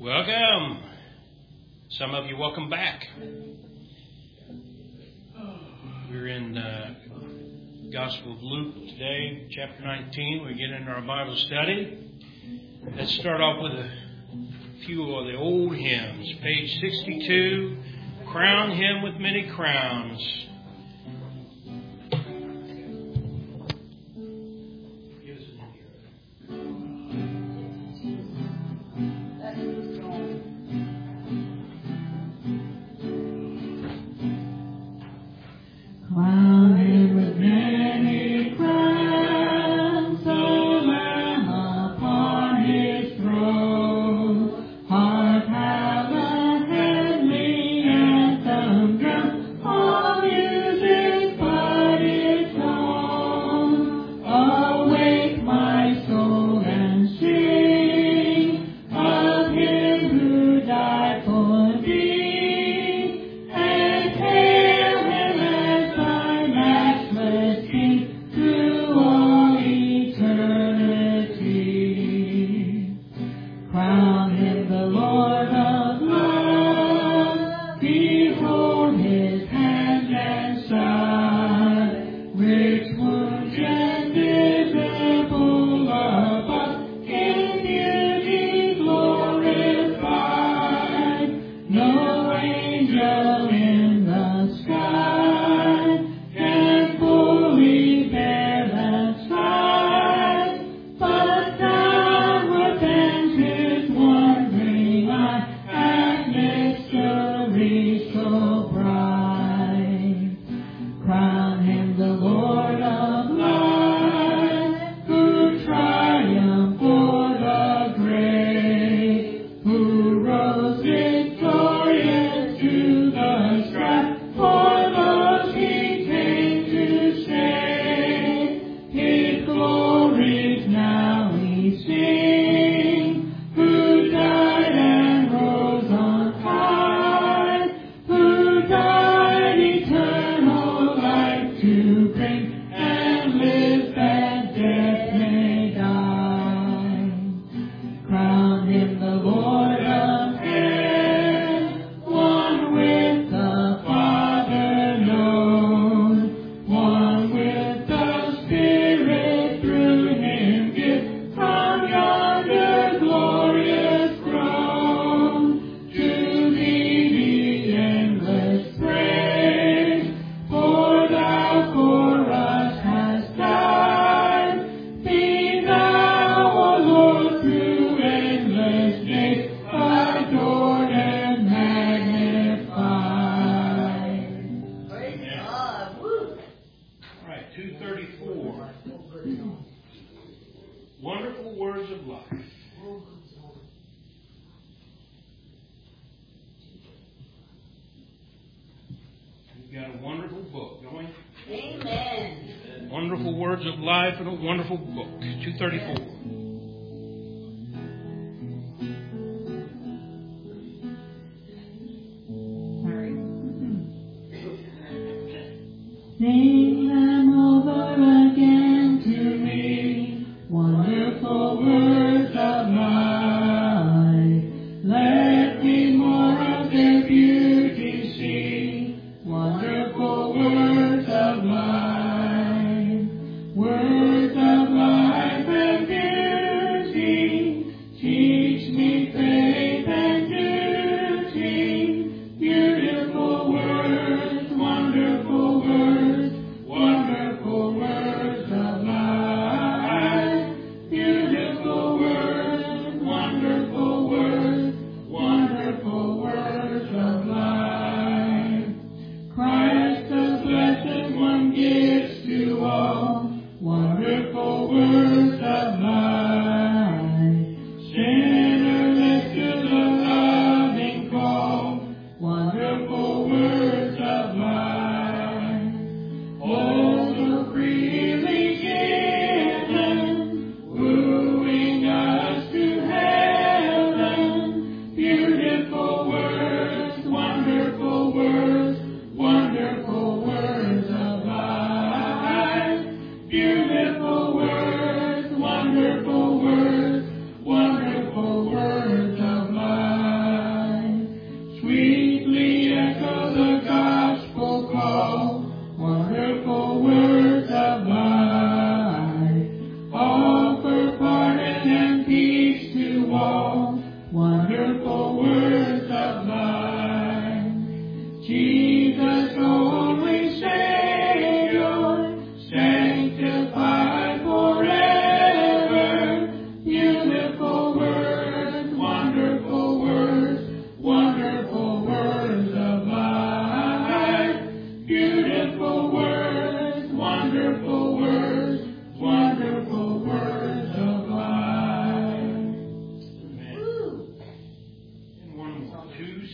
Welcome. Some of you, welcome back. We're in the Gospel of Luke today, chapter 19. We get into our Bible study. Let's start off with a few of the old hymns. Page 62, Crown Him with Many Crowns. Wonderful book, 234. Sorry. Sing them over again to me, wonderful words of life. Let me more of their beauty see, wonderful words of life. Words of life and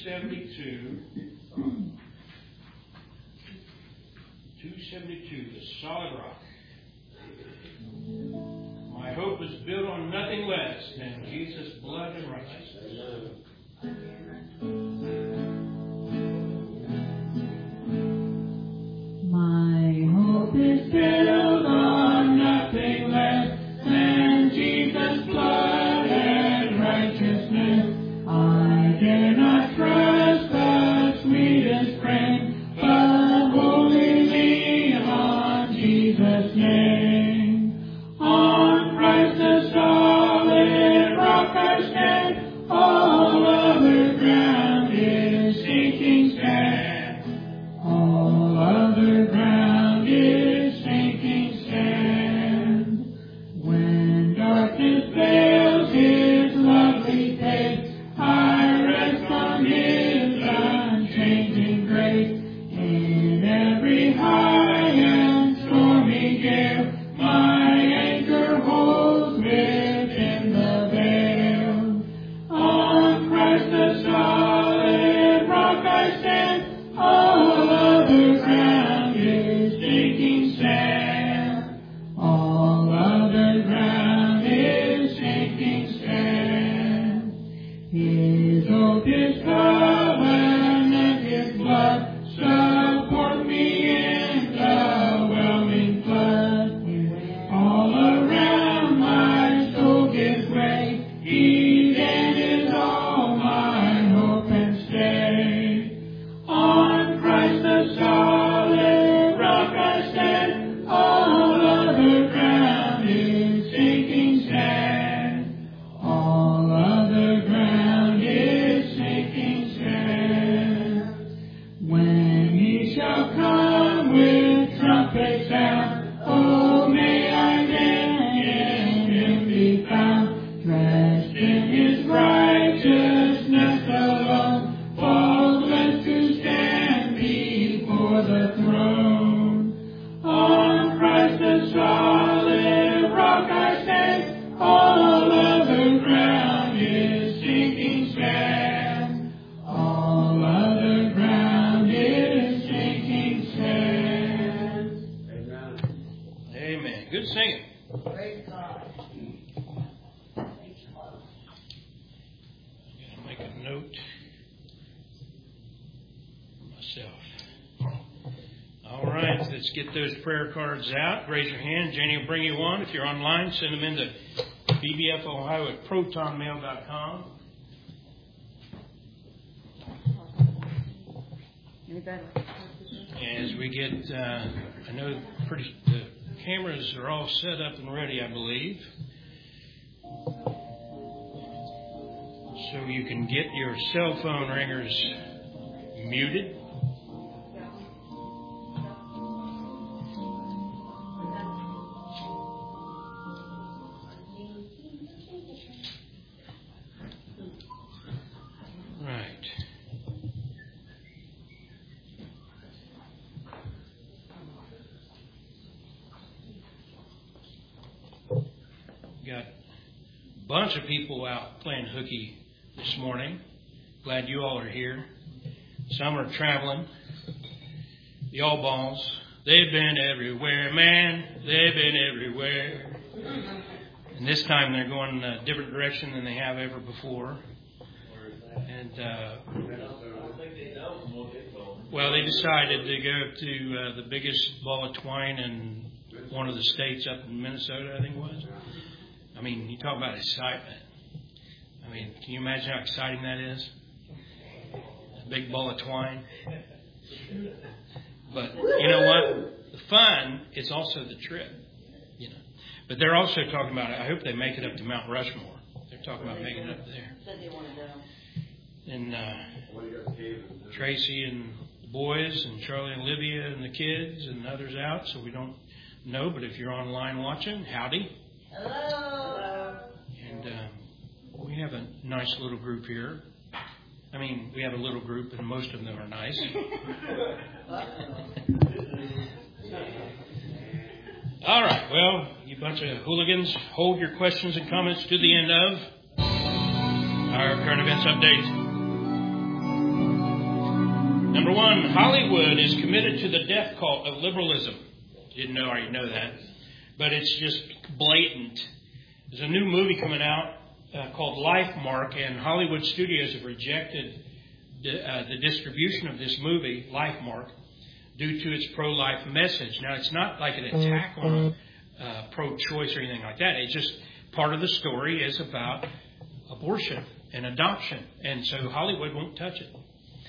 272. 272, the solid rock. My hope is built on nothing less than Jesus' blood and righteousness. My hope is built on nothing less than Jesus' blood and righteousness. I dare not trust the sweetest friend, but wholly lean on Jesus' name. On Christ the solid rock I stand, all other ground is sinking sand. All other ground is sinking sand. When darkness veils His lovely face, I rest on His unchanging grace. In every high and stormy gale, my anchor holds within the veil. On Christ the solid rock I stand, all other ground is sinking sand. All other ground is sinking sand. His oath, His covenant, His blood support me in the whelming flood. All around my soul gives way. He then is all my hope and stay. On Christ the solid rock I stand, all other ground is sinking sand. All other ground is sinking sand. When He shall come with trumpet sound, oh, may I then in Him be found, dressed in His righteousness alone, faultless to stand before the throne. On Christ the solid rock I stand, all other ground is sinking sand. All other ground is sinking sand. Amen. Good singing. Praise God. I'm going to make a note myself. All right, let's get those prayer cards out. Raise your hand. Jenny will bring you one. If you're online, send them into bbfohio@protonmail.com. Any better? As we get, I know the cameras are all set up and ready, I believe. So you can get your cell phone ringers muted. Right. Got a bunch of people out playing hooky this morning. Glad you all are here. Some are traveling. The All Balls, they've been everywhere, man. They've been everywhere. And this time they're going a different direction than they have ever before. And well, they decided to go to the biggest ball of twine in one of the states up in Minnesota, I think it was. I mean, you talk about excitement. I mean, can you imagine how exciting that is? A big ball of twine. But you know what? The fun is also the trip. You know. But they're also talking about, I hope they make it up to Mount Rushmore. They're talking about making it up there. Said they want to go. And Tracy and the boys and Charlie and Olivia and the kids and others out, so we don't know. But if you're online watching, howdy. Hello. And we have a nice little group here. I mean, we have a little group, and most of them are nice. All right. Well, you bunch of hooligans, hold your questions and comments to the end of our current events update. Number one, Hollywood is committed to the death cult of liberalism. Didn't know, or you know that. But it's just blatant. There's a new movie coming out called LifeMark, and Hollywood studios have rejected the distribution of this movie, LifeMark, due to its pro-life message. Now, it's not like an attack on pro-choice or anything like that. It's just part of the story is about abortion and adoption. And so Hollywood won't touch it.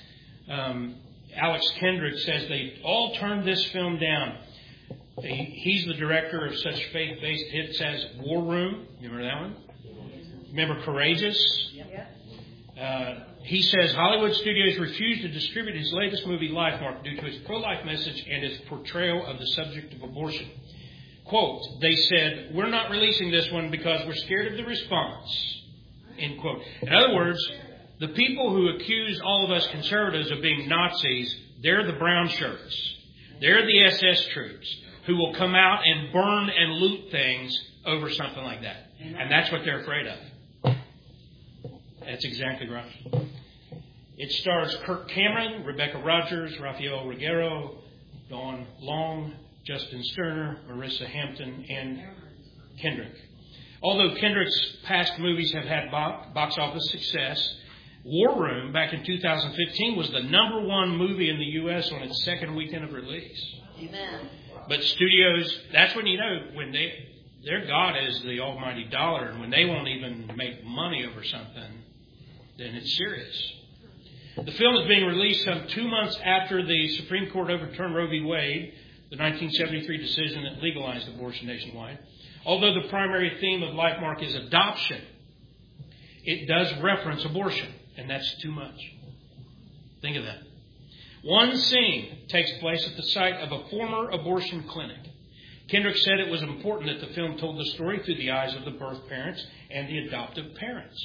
Alex Kendrick says they all turned this film down. He's the director of such faith-based hits as War Room. You remember that one? Remember Courageous? Yep. He says Hollywood studios refused to distribute his latest movie, LifeMark, due to its pro-life message and its portrayal of the subject of abortion. Quote, they said, we're not releasing this one because we're scared of the response. End quote. In other words, the people who accuse all of us conservatives of being Nazis, they're the brown shirts. They're the SS troops who will come out and burn and loot things over something like that. And that's what they're afraid of. That's exactly right. It stars Kirk Cameron, Rebecca Rogers, Rafael Ruggiero, Dawn Long, Justin Sterner, Marissa Hampton, and Kendrick. Although Kendrick's past movies have had box office success, War Room back in 2015 was the number one movie in the U.S. on its second weekend of release. Amen. But studios, that's when you know when their God is the almighty dollar, and when they won't even make money over something, then it's serious. The film is being released some 2 months after the Supreme Court overturned Roe v. Wade, the 1973 decision that legalized abortion nationwide. Although the primary theme of LifeMark is adoption, it does reference abortion, and that's too much. Think of that. One scene takes place at the site of a former abortion clinic. Kendrick said it was important that the film told the story through the eyes of the birth parents and the adoptive parents.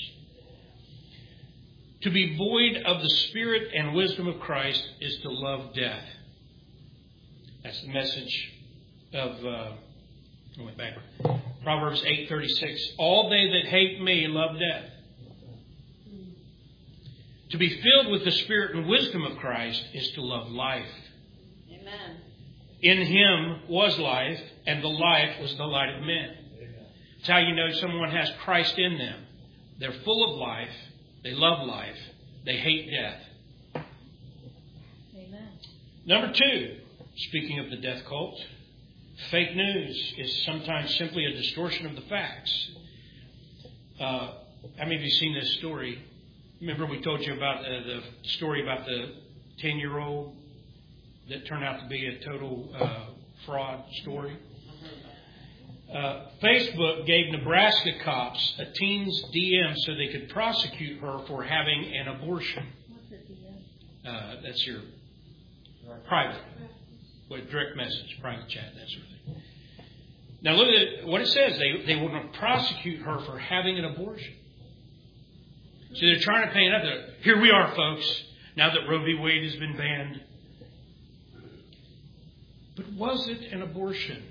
To be void of the spirit and wisdom of Christ is to love death. That's the message of Proverbs 8:36. All they that hate me love death. To be filled with the spirit and wisdom of Christ is to love life. Amen. In Him was life, and the life was the light of men. It's how you know someone has Christ in them. They're full of life. They love life. They hate death. Amen. Number two, speaking of the death cult, fake news is sometimes simply a distortion of the facts. How many of you seen this story? Remember we told you about the story about the 10-year-old that turned out to be a total fraud story? Facebook gave Nebraska cops a teen's DM so they could prosecute her for having an abortion. What's a DM? That's your private, with direct message, private chat, that sort of thing. Now look at what it says. They were going to prosecute her for having an abortion. So they're trying to paint up there. Here we are, folks, now that Roe v. Wade has been banned. But was it an abortion?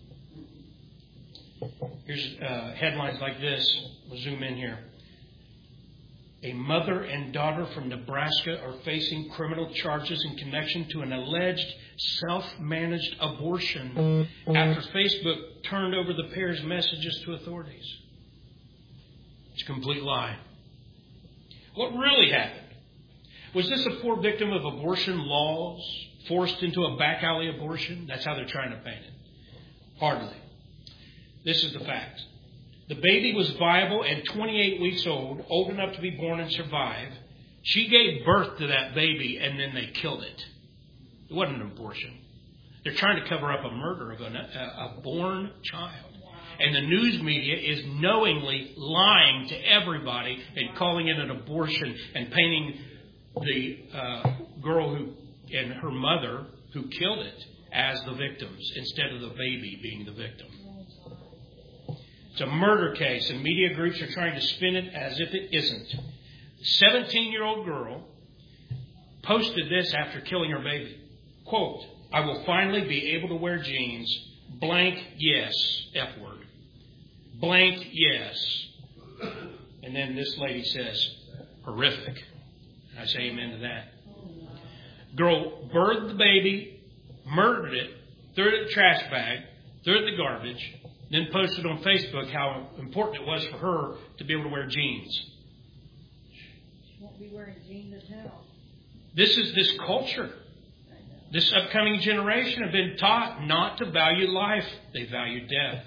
Here's headlines like this. We'll zoom in here. A mother and daughter from Nebraska are facing criminal charges in connection to an alleged self-managed abortion after Facebook turned over the pair's messages to authorities. It's a complete lie. What really happened? Was this a poor victim of abortion laws forced into a back alley abortion? That's how they're trying to paint it. Hardly. This is the fact. The baby was viable and 28 weeks old enough to be born and survive. She gave birth to that baby and then they killed it. It wasn't an abortion. They're trying to cover up a murder of a born child. And the news media is knowingly lying to everybody and calling it an abortion and painting the girl and her mother who killed it as the victims instead of the baby being the victim. It's a murder case, and media groups are trying to spin it as if it isn't. 17-year-old girl posted this after killing her baby. Quote, I will finally be able to wear jeans. Blank yes. F word. Blank yes. And then this lady says, horrific. And I say amen to that. Girl birthed the baby, murdered it, threw it in the trash bag, threw it in the garbage, then posted on Facebook how important it was for her to be able to wear jeans. She won't be wearing jeans at hell. This is this culture. This upcoming generation have been taught not to value life. They value death.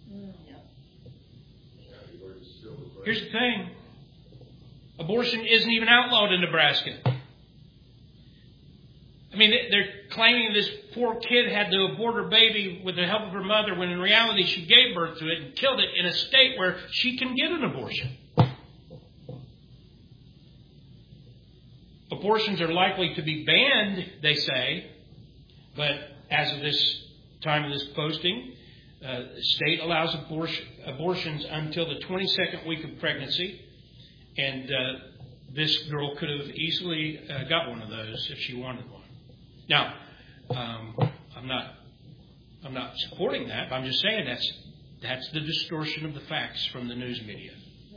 Here's the thing. Abortion isn't even outlawed in Nebraska. I mean, they're claiming this poor kid had to abort her baby with the help of her mother, when in reality she gave birth to it and killed it in a state where she can get an abortion. Abortions are likely to be banned, they say, but as of this time of this posting, the state allows abortions until the 22nd week of pregnancy, and this girl could have easily got one of those if she wanted one. Now, I'm not supporting that, but I'm just saying that's the distortion of the facts from the news media.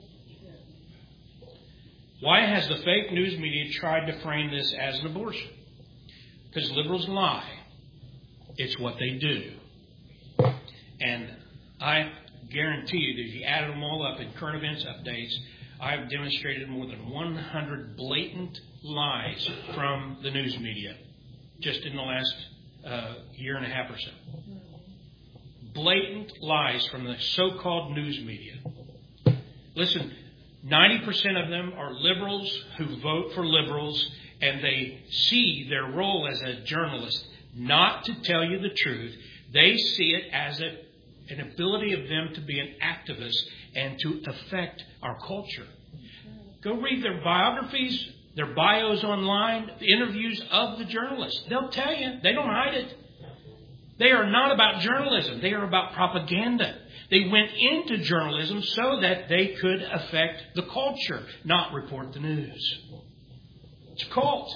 Why has the fake news media tried to frame this as an abortion? Because liberals lie. It's what they do. And I guarantee you that if you added them all up in current events updates, I've demonstrated more than 100 blatant lies from the news media just in the last year and a half or so. Blatant lies from the so-called news media. Listen, 90% of them are liberals who vote for liberals, and they see their role as a journalist not to tell you the truth. They see it as an ability of them to be an activist and to affect our culture. Go read their biographies, their bios online, the interviews of the journalists. They'll tell you. They don't hide it. They are not about journalism. They are about propaganda. They went into journalism so that they could affect the culture, not report the news. It's a cult.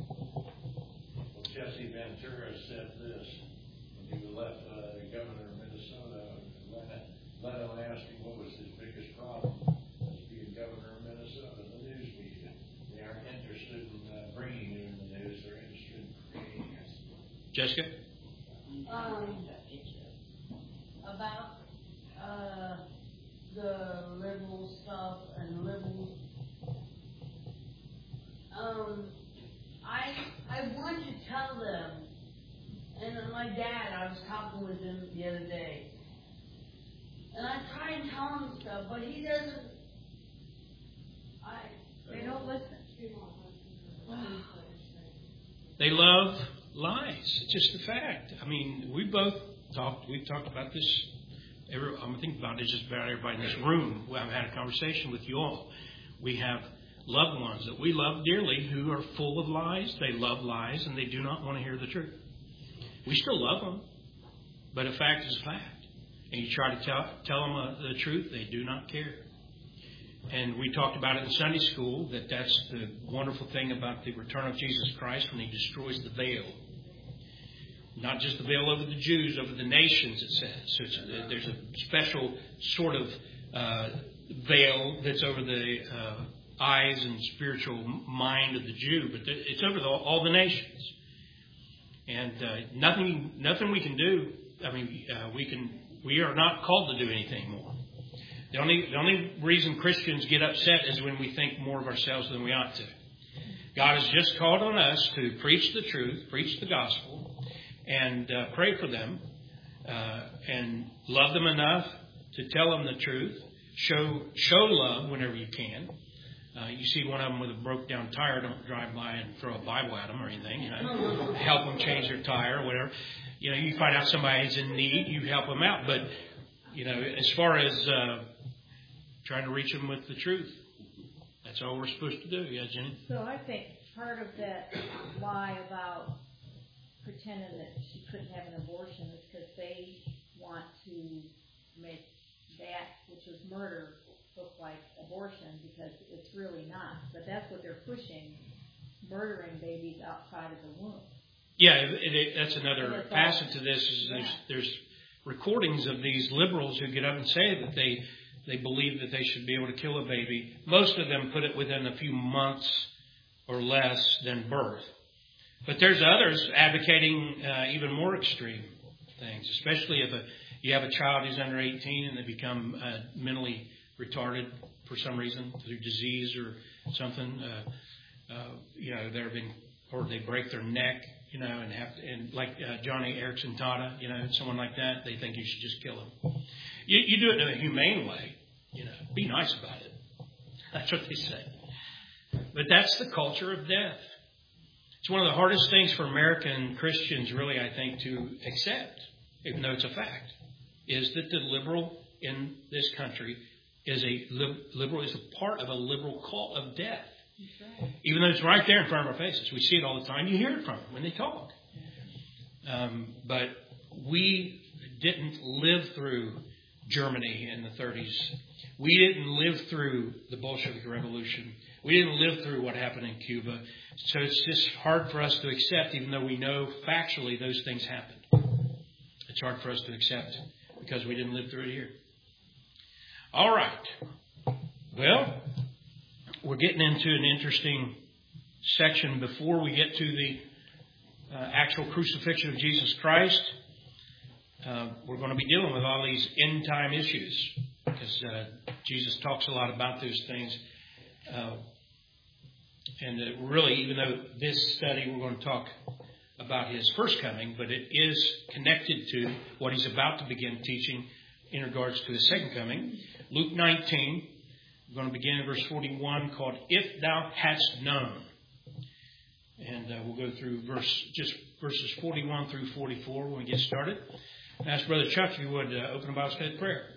Jesse Ventura said this when he left the governor of Minnesota. Leno asked him what was his biggest problem as being governor of Minnesota. The news media. They aren't interested in bringing you in the news. They're interested in creating it. Jessica? About the liberal stuff and liberals. I want to tell them, and my dad, I was talking with him the other day, and I try and tell him stuff, but he doesn't. They don't listen. They love lies. It's just a fact. I mean, we've talked about this. I'm thinking about it just about everybody in this room. I've had a conversation with you all. We have loved ones that we love dearly who are full of lies. They love lies, and they do not want to hear the truth. We still love them, but a fact is a fact. And you try to tell them the truth, they do not care. And we talked about it in Sunday school, that's the wonderful thing about the return of Jesus Christ when He destroys the veil. Not just the veil over the Jews, over the nations, it says. So there's a special sort of veil that's over the eyes and spiritual mind of the Jew, but it's over all the nations. And nothing we can do. I mean, we are not called to do anything more. The only reason Christians get upset is when we think more of ourselves than we ought to. God has just called on us to preach the truth, preach the gospel, and pray for them, and love them enough to tell them the truth. Show love whenever you can. You see one of them with a broke down tire, don't drive by and throw a Bible at them or anything. Help them change their tire or whatever. You find out somebody's in need, you help them out. But as far as trying to reach them with the truth, that's all we're supposed to do. Yeah, Jenny? So I think part of that lie about pretending that she couldn't have an abortion is because they want to make that, which was murder, look like abortion, because it's really not. But that's what they're pushing, murdering babies outside of the womb. Yeah, that's another facet to this. There's recordings of these liberals who get up and say that they believe that they should be able to kill a baby. Most of them put it within a few months or less than birth. But there's others advocating even more extreme things, especially if you have a child who's under 18 and they become mentally retarded for some reason through disease or something. They're being, or they break their neck, and like Johnny Erickson Tata, someone like that, they think you should just kill him. You do it in a humane way, be nice about it. That's what they say. But that's the culture of death. It's one of the hardest things for American Christians, really, I think, to accept, even though it's a fact, is that the liberal in this country is a part of a liberal cult of death. Right. Even though it's right there in front of our faces. We see it all the time. You hear it from them when they talk. But we didn't live through Germany in the 30s. We didn't live through the Bolshevik Revolution. We didn't live through what happened in Cuba. So it's just hard for us to accept, even though we know factually those things happened. It's hard for us to accept because we didn't live through it here. All right. Well, we're getting into an interesting section before we get to the actual crucifixion of Jesus Christ. We're going to be dealing with all these end-time issues because Jesus talks a lot about those things. And really, even though this study, we're going to talk about his first coming, but it is connected to what he's about to begin teaching in regards to his second coming. Luke 19, we're going to begin in verse 41, called If Thou Hadst Known. And we'll go through verses 41 through 44 when we get started. I ask Brother Chuck if you would open the Bible study with prayer.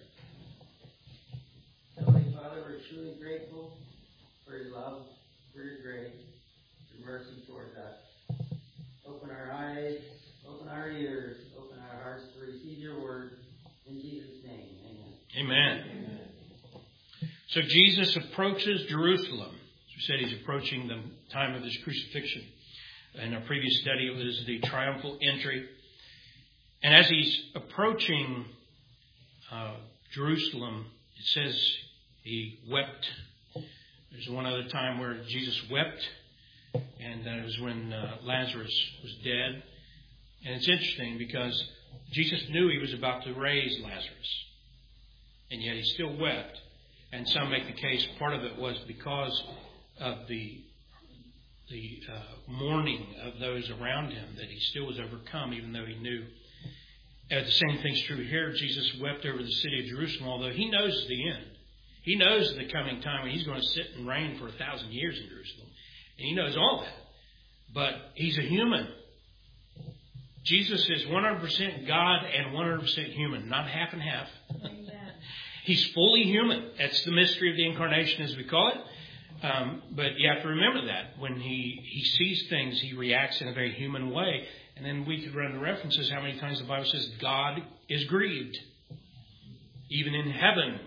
Heavenly Father, we're truly grateful for your love, for your grace, your mercy towards us. Open our eyes, open our ears, open our hearts to receive your word. In Jesus' name, amen. Amen. So Jesus approaches Jerusalem. As we said, he's approaching the time of his crucifixion. In our previous study, it was the triumphal entry. And as he's approaching Jerusalem, it says he wept. There's one other time where Jesus wept, and that was when Lazarus was dead. And it's interesting because Jesus knew he was about to raise Lazarus, and yet he still wept. And some make the case part of it was because of the mourning of those around him, that he still was overcome, even though he knew. The same thing's true here. Jesus wept over the city of Jerusalem, although he knows the end. He knows the coming time when he's going to sit and reign for 1,000 years in Jerusalem. And he knows all that. But he's a human. Jesus is 100% God and 100% human, not half and half. Amen. He's fully human. That's the mystery of the incarnation, as we call it. But you have to remember that. When he sees things, he reacts in a very human way. And then we could run the references how many times the Bible says God is grieved. Even in heaven,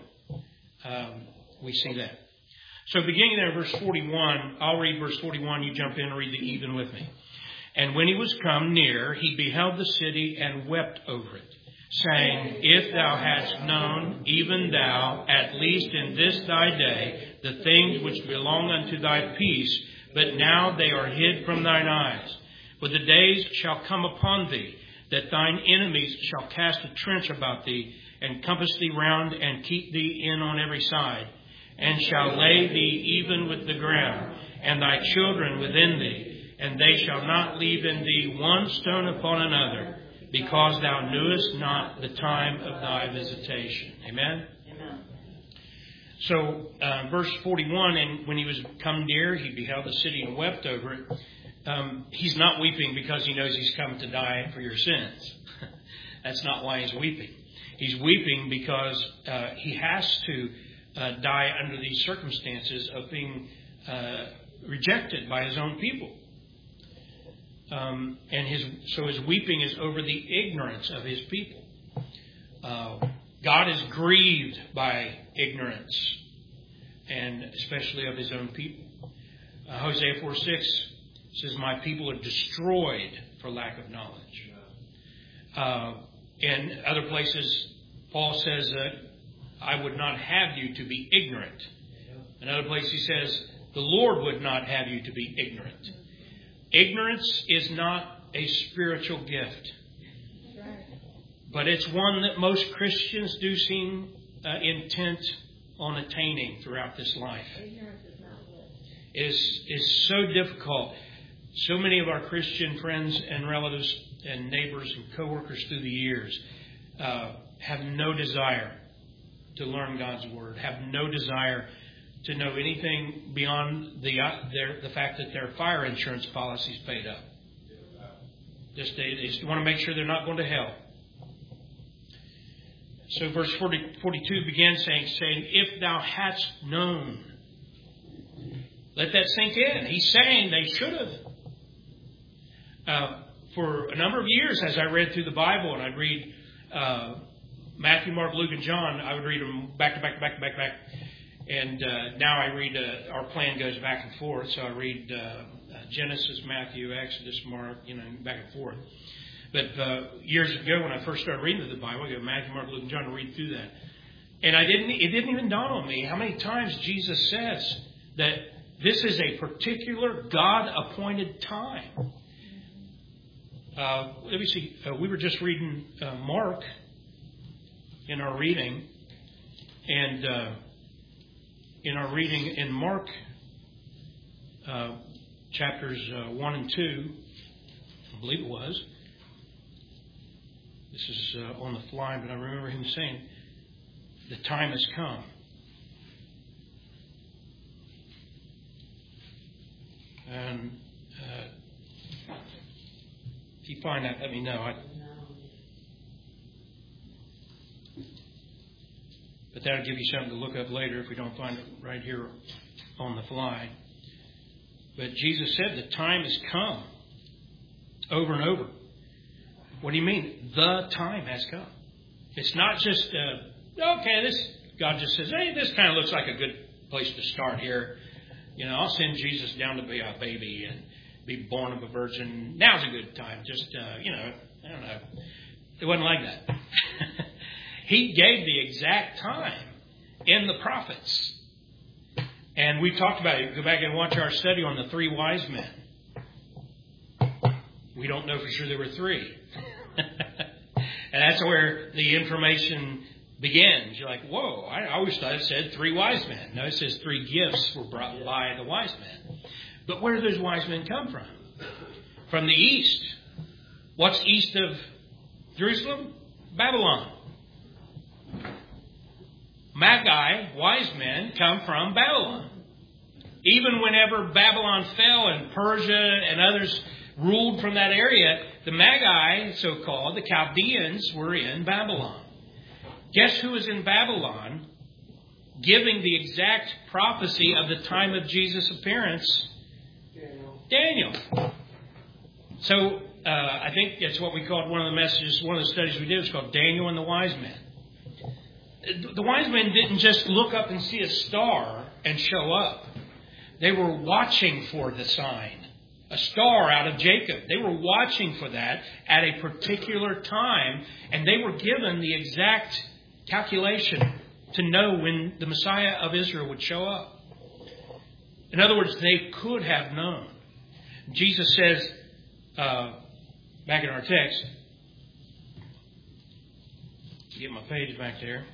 we see that. So beginning there in verse 41, I'll read verse 41. You jump in and read the even with me. And when he was come near, he beheld the city and wept over it, saying, If thou hadst known, even thou, at least in this thy day, the things which belong unto thy peace, but now they are hid from thine eyes. For the days shall come upon thee, that thine enemies shall cast a trench about thee, and compass thee round, and keep thee in on every side, and shall lay thee even with the ground, and thy children within thee, and they shall not leave in thee one stone upon another, because thou knewest not the time of thy visitation. Amen? Amen. So, verse 41, and when he was come near, he beheld the city and wept over it. He's not weeping because he knows he's come to die for your sins. That's not why he's weeping. He's weeping because he has to die under these circumstances of being rejected by his own people. So his weeping is over the ignorance of his people. God is grieved by ignorance, and especially of his own people. Hosea 4:6 says, My people are destroyed for lack of knowledge. In other places, Paul says that I would not have you to be ignorant. In other places, he says, the Lord would not have you to be ignorant. Ignorance is not a spiritual gift, but it's one that most Christians do seem intent on attaining throughout this life. Ignorance is not bliss. Is so difficult. So many of our Christian friends and relatives and neighbors and coworkers through the years have no desire to learn God's Word, have no desire to know anything beyond the fact that their fire insurance policy is paid up. They just want to make sure they're not going to hell. So verse 42 begins saying, if thou hadst known. Let that sink in. He's saying they should have. For a number of years, as I read through the Bible, and I'd read Matthew, Mark, Luke, and John, I would read them back to back. And now I read, our plan goes back and forth. So I read Genesis, Matthew, Exodus, Mark, back and forth. But years ago, when I first started reading the Bible, I go Matthew, Mark, Luke, and John to read through that. And it didn't even dawn on me how many times Jesus says that this is a particular God-appointed time. Let me see. We were just reading Mark in our reading. And in our reading in Mark, chapters 1 and 2, I believe it was. This is on the fly, but I remember him saying, the time has come. And if you find that, let me know. But that'll give you something to look up later if we don't find it right here on the fly. But Jesus said the time has come over and over. What do you mean? The time has come. It's not just, God just says, hey, this kind of looks like a good place to start here. I'll send Jesus down to be a baby and be born of a virgin. Now's a good time. Just, I don't know. It wasn't like that. He gave the exact time in the prophets. And we talked about it. Go back and watch our study on the 3 wise men. We don't know for sure there were 3. And that's where the information begins. You're like, whoa, I always thought it said 3 wise men. No, it says 3 gifts were brought by the wise men. But where do those wise men come from? From the east. What's east of Jerusalem? Babylon. Magi, wise men, come from Babylon. Even whenever Babylon fell and Persia and others ruled from that area, the Magi, so-called, the Chaldeans, were in Babylon. Guess who was in Babylon giving the exact prophecy of the time of Jesus' appearance? Daniel. So I think that's what we called one of the messages, one of the studies we did was called Daniel and the Wise Men. The wise men didn't just look up and see a star and show up. They were watching for the sign. A star out of Jacob. They were watching for that at a particular time, and they were given the exact calculation to know when the Messiah of Israel would show up. In other words, they could have known. Jesus says, back in our text, get my page back there.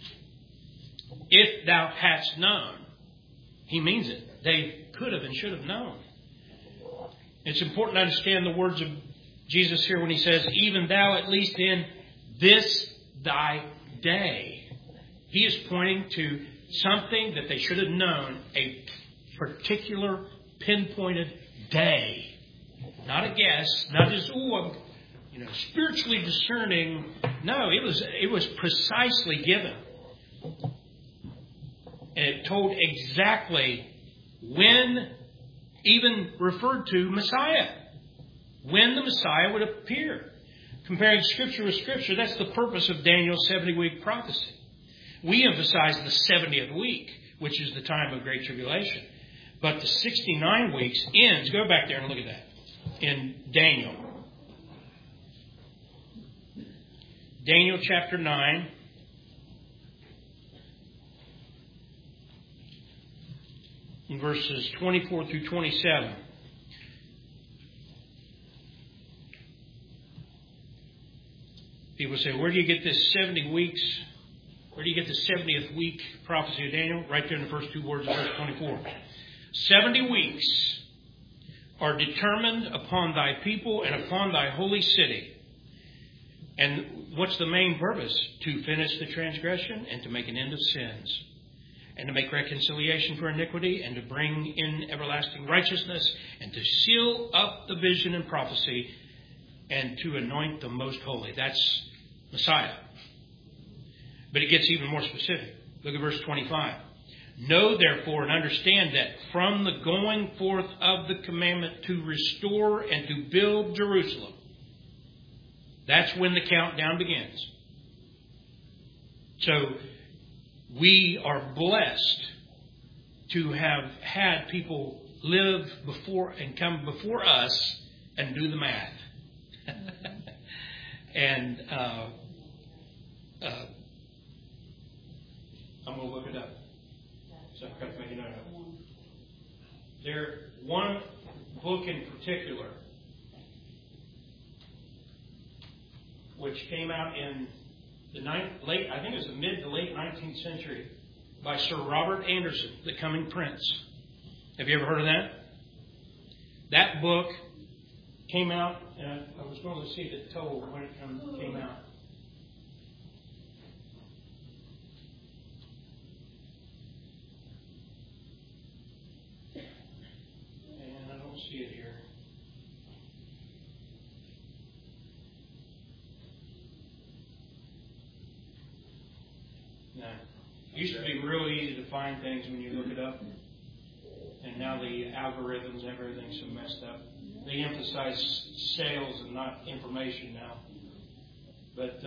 If thou hadst known, he means it. They could have and should have known. It's important to understand the words of Jesus here when he says, even thou at least in this thy day. He is pointing to something that they should have known, a particular pinpointed day. Not a guess, not just, I'm spiritually discerning. No, it was precisely given. And it told exactly when, even referred to Messiah. When the Messiah would appear. Comparing Scripture with Scripture, that's the purpose of Daniel's 70-week prophecy. We emphasize the 70th week, which is the time of Great Tribulation. But the 69 weeks ends, go back there and look at that, in Daniel. Daniel chapter 9. In verses 24 through 27. People say, where do you get this 70 weeks? Where do you get the 70th week prophecy of Daniel? Right there in the first two words of verse 24. 70 weeks are determined upon thy people and upon thy holy city. And what's the main purpose? To finish the transgression and to make an end of sins. And to make reconciliation for iniquity and to bring in everlasting righteousness and to seal up the vision and prophecy and to anoint the most holy. That's Messiah. But it gets even more specific. Look at verse 25. Know therefore and understand that from the going forth of the commandment to restore and to build Jerusalem, that's when the countdown begins. So we are blessed to have had people live before and come before us and do the math. And I'm going to look it up. So I've got to make a note of it. There, one book in particular, which came out in the late, I think it was the mid to late 19th century, by Sir Robert Anderson, The Coming Prince. Have you ever heard of that? That book came out, and I was going to see the total when it came out. And I don't see it here. No. It used to be real easy to find things when you look it up. And now the algorithms and everything's so messed up. They emphasize sales and not information now. But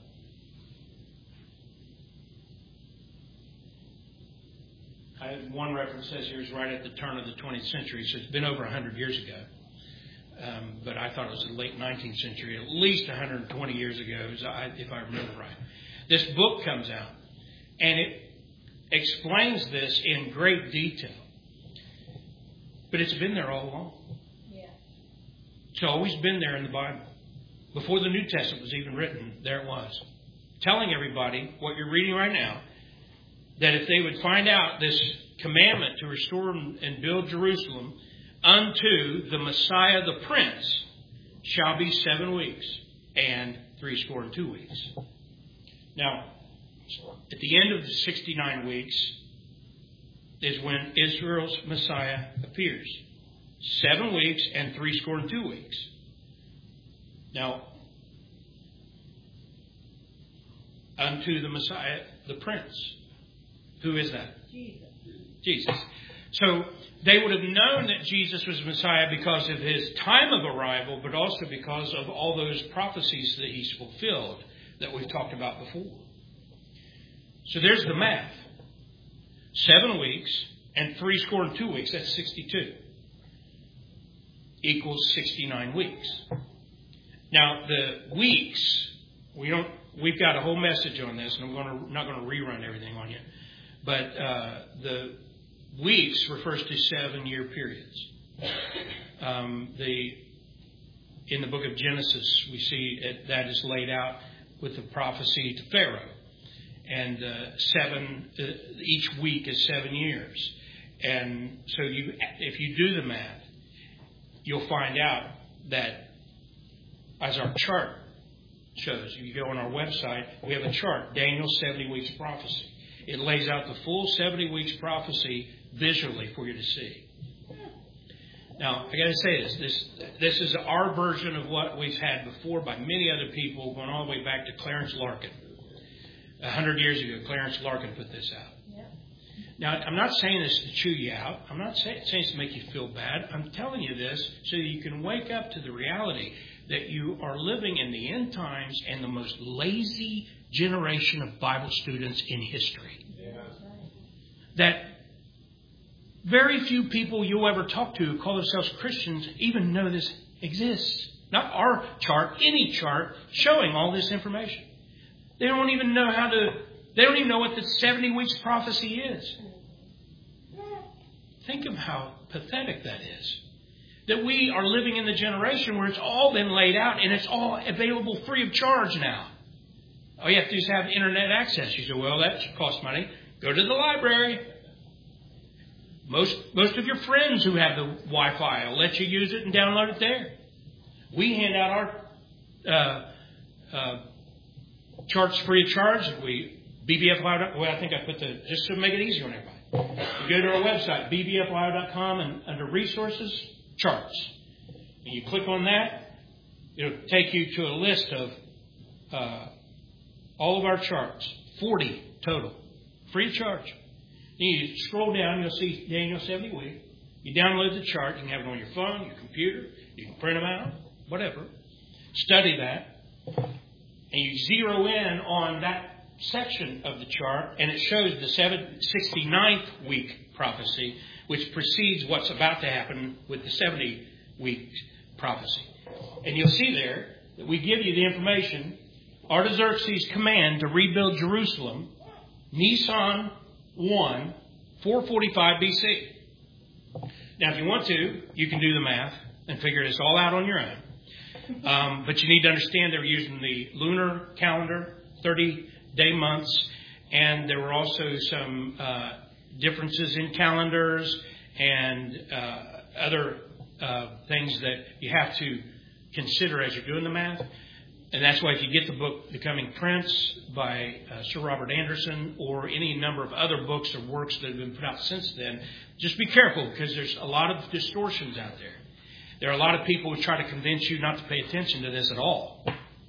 one reference says here is right at the turn of the 20th century, so it's been over 100 years ago. But I thought it was the late 19th century, at least 120 years ago, if I remember right. This book comes out, and it explains this in great detail. But it's been there all along. Yeah. It's always been there in the Bible. Before the New Testament was even written, there it was. Telling everybody what you're reading right now, that if they would find out this commandment to restore and build Jerusalem unto the Messiah the Prince shall be 7 weeks and 62 weeks. Now, at the end of the 69 weeks is when Israel's Messiah appears. 7 weeks and 62 weeks. Now, unto the Messiah, the Prince. Who is that? Jesus. So they would have known that Jesus was Messiah because of his time of arrival, but also because of all those prophecies that he's fulfilled that we've talked about before. So there's the math. 7 weeks and 62 weeks, that's 62, equals 69 weeks. Now, the weeks, we've got a whole message on this, and I'm not going to rerun everything on you. But the weeks refers to 7-year periods. In the book of Genesis, we see that is laid out with the prophecy to Pharaoh. And each week is 7 years. And so if you do the math, you'll find out that, as our chart shows, if you go on our website, we have a chart, Daniel's 70 weeks prophecy. It lays out the full 70 weeks prophecy visually for you to see. Now, I got to say this is our version of what we've had before by many other people, going all the way back to Clarence Larkin. 100 years ago, Clarence Larkin put this out. Yep. Now, I'm not saying this to chew you out. I'm not saying this to make you feel bad. I'm telling you this so that you can wake up to the reality that you are living in the end times and the most lazy generation of Bible students in history. Yeah. That very few people you'll ever talk to who call themselves Christians even know this exists. Not our chart, any chart showing all this information. They don't even know they don't even know what the 70 weeks prophecy is. Think of how pathetic that is. That we are living in the generation where it's all been laid out and it's all available free of charge now. All you have to do is have internet access. You say, well, that costs money. Go to the library. Most of your friends who have the Wi-Fi will let you use it and download it there. We hand out our charts free of charge. BBFOhio. Well, I think I put just to make it easier on everybody. You go to our website, bbfohio.com, and under resources, charts. And you click on that, it'll take you to a list of all of our charts, 40 total, free of charge. Then you scroll down, you'll see Daniel 70 Week. You download the chart. You can have it on your phone, your computer. You can print them out, whatever. Study that. And you zero in on that section of the chart, and it shows the 69th week prophecy, which precedes what's about to happen with the 70-week prophecy. And you'll see there that we give you the information. Artaxerxes' command to rebuild Jerusalem, Nisan 1, 445 BC. Now, if you want to, you can do the math and figure this all out on your own. But you need to understand they were using the lunar calendar, 30-day months, and there were also some differences in calendars and other things that you have to consider as you're doing the math. And that's why if you get the book Becoming Prince by Sir Robert Anderson or any number of other books or works that have been put out since then, just be careful because there's a lot of distortions out there. There are a lot of people who try to convince you not to pay attention to this at all.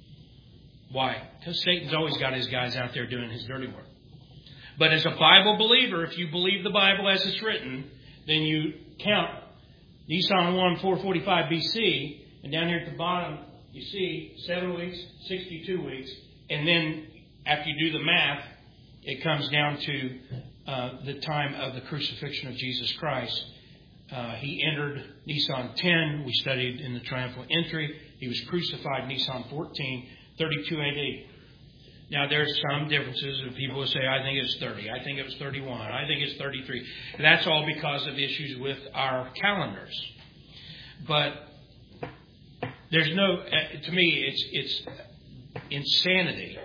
Why? Because Satan's always got his guys out there doing his dirty work. But as a Bible believer, if you believe the Bible as it's written, then you count Nisan 1, 445 BC, and down here at the bottom, you see 7 weeks, 62 weeks, and then after you do the math, it comes down to the time of the crucifixion of Jesus Christ. He entered Nisan 10. We studied in the triumphal entry. He was crucified Nisan 14, 32 AD. Now, there's some differences. People will say, I think it's 30. I think it was 31. I think it's 33. That's all because of issues with our calendars. But there's no, to me, it's insanity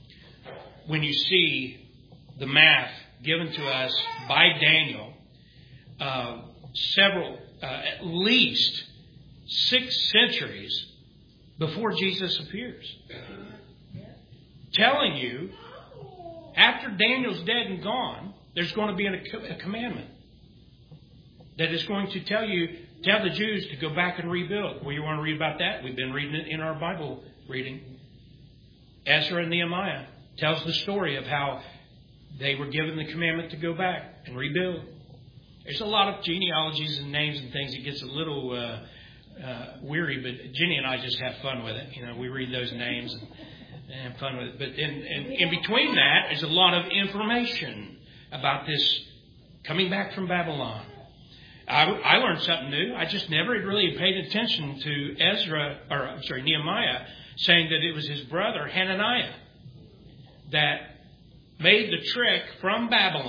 when you see the math given to us by Daniel at least 6 centuries before Jesus appears. Telling you, after Daniel's dead and gone, there's going to be a commandment that is going to tell the Jews to go back and rebuild. Well, you want to read about that? We've been reading it in our Bible reading. Ezra and Nehemiah tells the story of how they were given the commandment to go back and rebuild. There's a lot of genealogies and names and things. It gets a little weary, but Jenny and I just have fun with it. You know, we read those names and have fun with it. But in between that, there's a lot of information about this coming back from Babylon. I learned something new. I just never really paid attention to Nehemiah saying that it was his brother Hananiah that made the trek from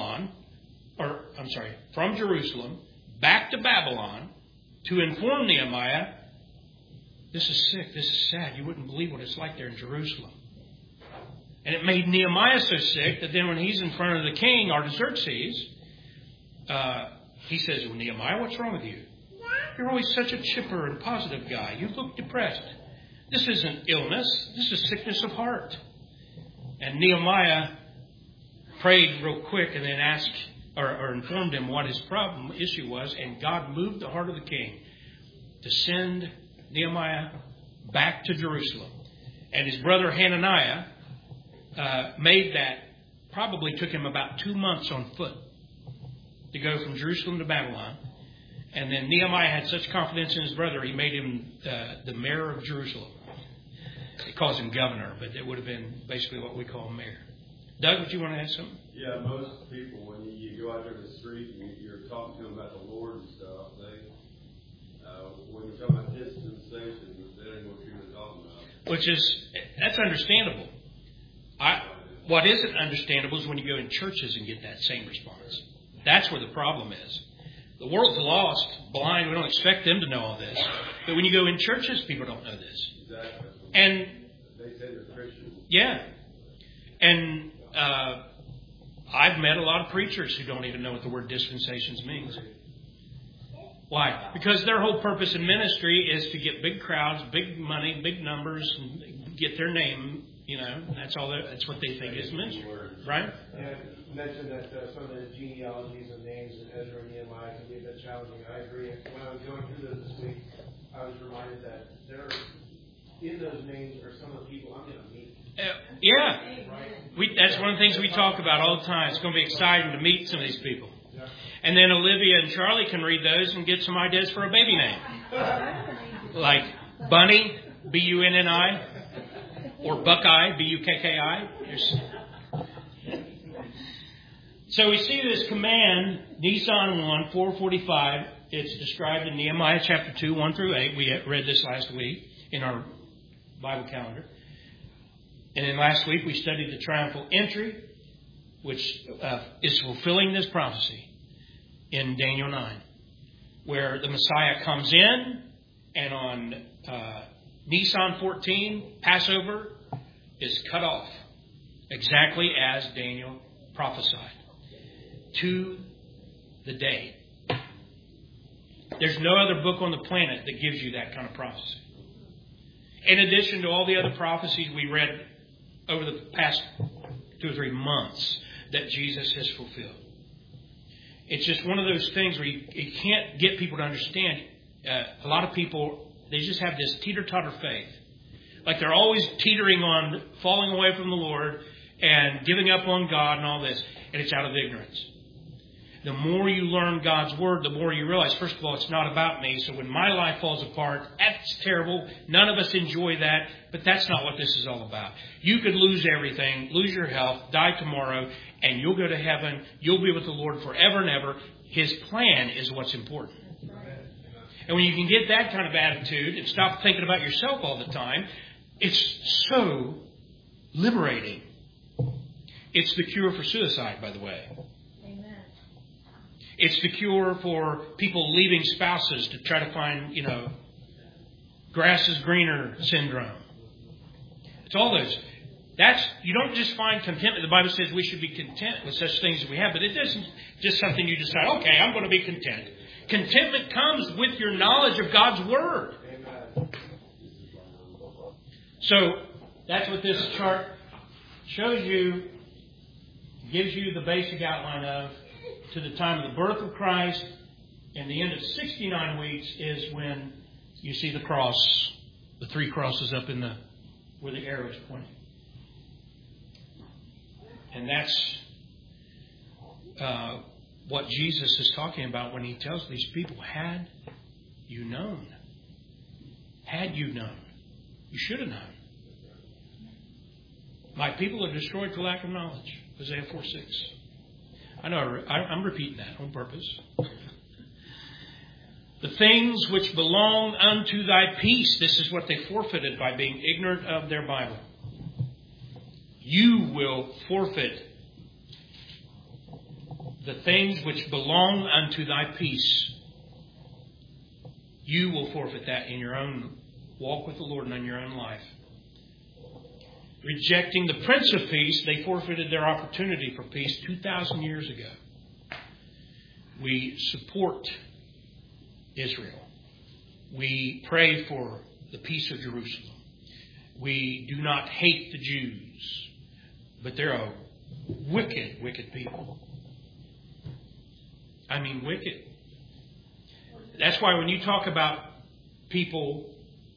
from Jerusalem back to Babylon to inform Nehemiah, this is sick, this is sad. You wouldn't believe what it's like there in Jerusalem. And it made Nehemiah so sick that then when he's in front of the king, Artaxerxes, he says, well, Nehemiah, what's wrong with you? You're always such a chipper and positive guy. You look depressed. This isn't illness. This is sickness of heart. And Nehemiah prayed real quick and then asked or informed him what his issue was. And God moved the heart of the king to send Nehemiah back to Jerusalem. And his brother Hananiah probably took him about 2 months on foot to go from Jerusalem to Babylon. And then Nehemiah had such confidence in his brother, he made him the mayor of Jerusalem. He calls him governor, but it would have been basically what we call mayor. Doug, would you want to add something? Yeah, most people, when you go out there to the street and you're talking to them about the Lord and stuff, when you're talking about dispensation, that ain't what you're talking about. That's understandable. What isn't understandable is when you go in churches and get that same response. That's where the problem is. The world's lost, blind. We don't expect them to know all this. But when you go in churches, people don't know this. Exactly. And they say they're Christians. Yeah. And I've met a lot of preachers who don't even know what the word dispensations means. Why? Because their whole purpose in ministry is to get big crowds, big money, big numbers, and get their name. That's all. That's what they think is ministry, right? And you mentioned that some of the genealogies and names in Ezra and Nehemiah can be a bit challenging. I agree. When I was going through this week, I was reminded that in those names are some of the people I'm going to meet. That's one of the things we talk about all the time. It's going to be exciting to meet some of these people. And then Olivia and Charlie can read those and get some ideas for a baby name. Like Bunny, Bunni, or Buckeye, Bukki. So we see this command, Nisan 1, 445. It's described in Nehemiah chapter 2, 1 through 8. We read this last week in our Bible calendar. And then last week we studied the triumphal entry, which is fulfilling this prophecy in Daniel 9, where the Messiah comes in, and on Nisan 14, Passover is cut off, exactly as Daniel prophesied, to the day. There's no other book on the planet that gives you that kind of prophecy. In addition to all the other prophecies we read over the past 2 or 3 months that Jesus has fulfilled. It's just one of those things where you can't get people to understand. A lot of people, they just have this teeter-totter faith. Like they're always teetering on falling away from the Lord and giving up on God and all this. And it's out of ignorance. The more you learn God's Word, the more you realize, first of all, it's not about me. So when my life falls apart, that's terrible. None of us enjoy that. But that's not what this is all about. You could lose everything, lose your health, die tomorrow, and you'll go to heaven. You'll be with the Lord forever and ever. His plan is what's important. And when you can get that kind of attitude and stop thinking about yourself all the time, it's so liberating. It's the cure for suicide, by the way. It's the cure for people leaving spouses to try to find, grass is greener syndrome. It's all those. You don't just find contentment. The Bible says we should be content with such things as we have, but it isn't just something you decide, okay, I'm going to be content. Contentment comes with your knowledge of God's Word. Amen. So that's what this chart shows you, gives you the basic outline of. To the time of the birth of Christ, and the end of 69 weeks is when you see the cross, the 3 crosses up in where the arrow is pointing. And that's what Jesus is talking about when He tells these people, had you known. Had you known. You should have known. My people are destroyed for lack of knowledge. Hosea 4:6. I know, I'm repeating that on purpose. The things which belong unto thy peace. This is what they forfeited by being ignorant of their Bible. You will forfeit the things which belong unto thy peace. You will forfeit that in your own walk with the Lord and in your own life. Rejecting the Prince of Peace, they forfeited their opportunity for peace 2,000 years ago. We support Israel. We pray for the peace of Jerusalem. We do not hate the Jews, but they're a wicked, wicked people. I mean, wicked. That's why when you talk about people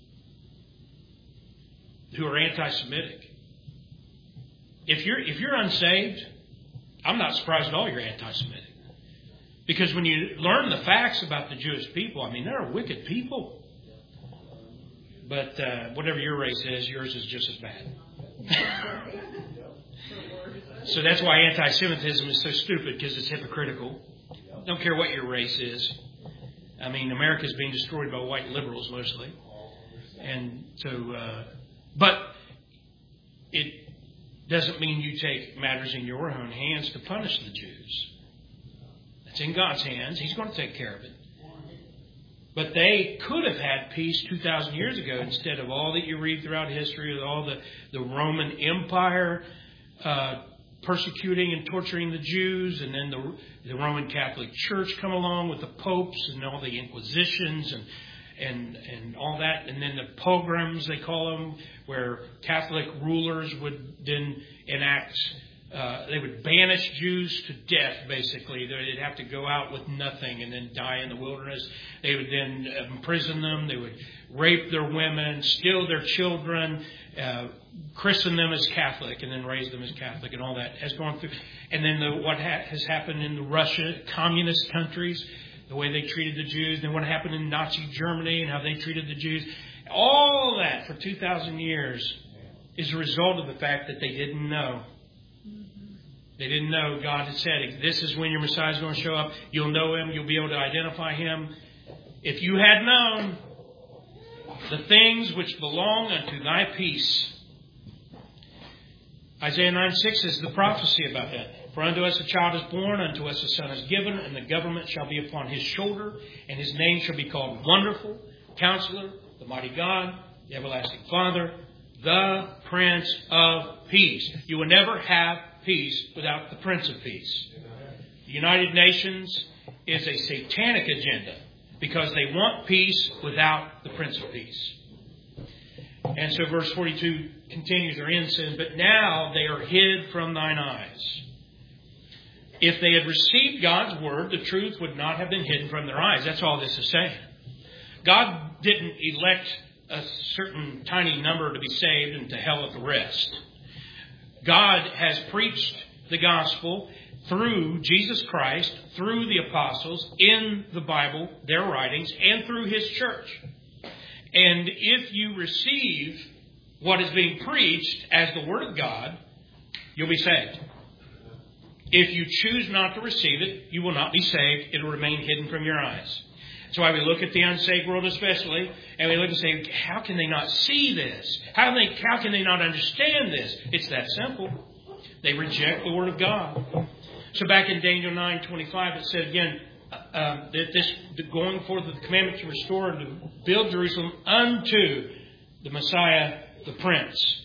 who are anti-Semitic, if you're unsaved, I'm not surprised at all you're anti-Semitic. Because when you learn the facts about the Jewish people, I mean, they're a wicked people. But whatever your race is, yours is just as bad. So that's why anti-Semitism is so stupid, because it's hypocritical. Don't care what your race is. I mean, America's being destroyed by white liberals mostly. And so, but it doesn't mean you take matters in your own hands to punish the Jews. It's in God's hands. He's going to take care of it. But they could have had peace 2,000 years ago instead of all that you read throughout history, all the Roman Empire, persecuting and torturing the Jews, and then the Roman Catholic Church come along with the popes and all the inquisitions and all that, and then the pogroms, they call them, where Catholic rulers would then enact, they would banish Jews to death, basically. They'd have to go out with nothing and then die in the wilderness. They would then imprison them. They would rape their women, steal their children, christen them as Catholic, and then raise them as Catholic, and all that has gone through. And then what has happened in the Russia, communist countries, the way they treated the Jews, then what happened in Nazi Germany and how they treated the Jews. All that for 2,000 years is a result of the fact that they didn't know. They didn't know. God had said, this is when your Messiah is going to show up. You'll know Him. You'll be able to identify Him. If you had known the things which belong unto thy peace. Isaiah 9:6 is the prophecy about that. For unto us a child is born, unto us a son is given, and the government shall be upon his shoulder, and his name shall be called Wonderful, Counselor, the Mighty God, the Everlasting Father, the Prince of Peace. You will never have peace without the Prince of Peace. The United Nations is a satanic agenda because they want peace without the Prince of Peace. And so verse 42 continues, they're in sin, but now they are hid from thine eyes. If they had received God's word, the truth would not have been hidden from their eyes. That's all this is saying. God didn't elect a certain tiny number to be saved and to hell with the rest. God has preached the gospel through Jesus Christ, through the apostles, in the Bible, their writings, and through His church. And if you receive what is being preached as the Word of God, you'll be saved. If you choose not to receive it, you will not be saved. It will remain hidden from your eyes. That's why we look at the unsaved world especially, and we look and say, how can they not see this? How can they not understand this? It's that simple. They reject the Word of God. So back in Daniel 9:25, it said again, that the going forth of the commandment to restore and to build Jerusalem unto the Messiah, the Prince,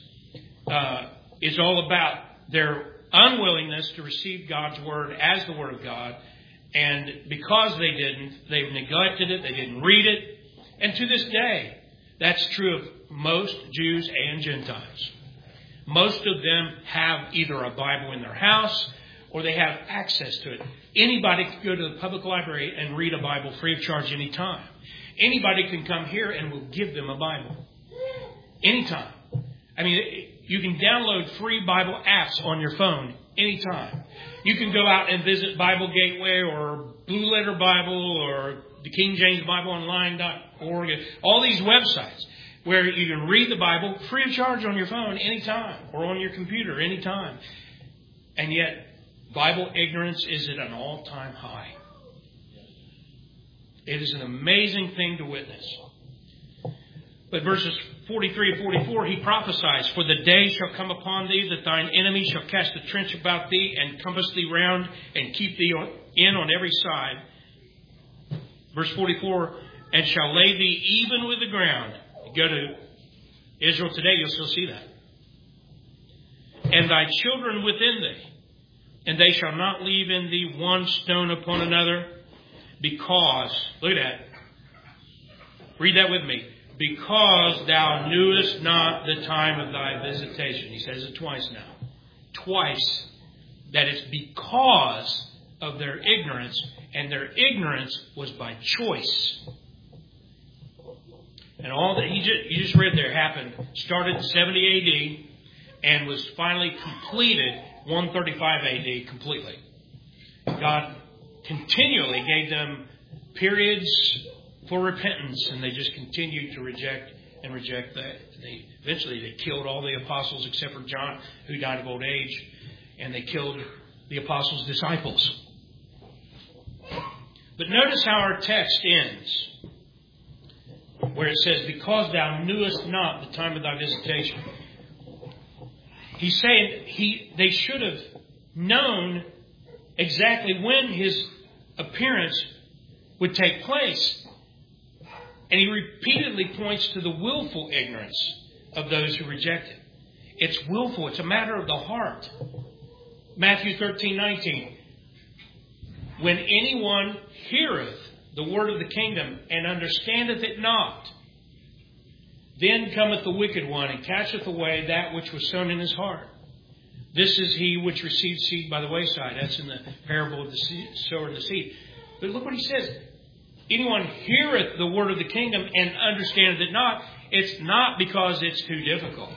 is all about their unwillingness to receive God's Word as the Word of God. And because they didn't, they've neglected it, they didn't read it. And to this day, that's true of most Jews and Gentiles. Most of them have either a Bible in their house or they have access to it. Anybody can go to the public library and read a Bible free of charge anytime. Anybody can come here and we'll give them a Bible. Anytime. I mean, you can download free Bible apps on your phone anytime. You can go out and visit Bible Gateway or Blue Letter Bible or the King James Bible Online.org. All these websites where you can read the Bible free of charge on your phone anytime or on your computer anytime. And yet, Bible ignorance is at an all-time high. It is an amazing thing to witness. But verses 43 and 44, he prophesies, for the day shall come upon thee that thine enemy shall cast a trench about thee and compass thee round and keep thee in on every side. Verse 44, and shall lay thee even with the ground. You go to Israel today, you'll still see that. And thy children within thee, and they shall not leave in thee one stone upon another, because, look at that. Read that with me. Because thou knewest not the time of thy visitation. He says it twice now. Twice. That it's because of their ignorance, and their ignorance was by choice. And all that you just read there happened, started in 70 AD, and was finally completed 135 AD completely. God continually gave them periods for repentance, and they just continued to reject that. Eventually they killed all the apostles except for John, who died of old age, and they killed the apostles' disciples. But notice how our text ends, where it says, because thou knewest not the time of thy visitation. He's saying they should have known exactly when His appearance would take place. And he repeatedly points to the willful ignorance of those who reject Him. It's willful. It's a matter of the heart. Matthew 13:19. When anyone heareth the word of the kingdom and understandeth it not, then cometh the wicked one and catcheth away that which was sown in his heart. This is he which received seed by the wayside. That's in the parable of the sower and the seed. But look what he says. Anyone heareth the word of the kingdom and understandeth it not. It's not because it's too difficult.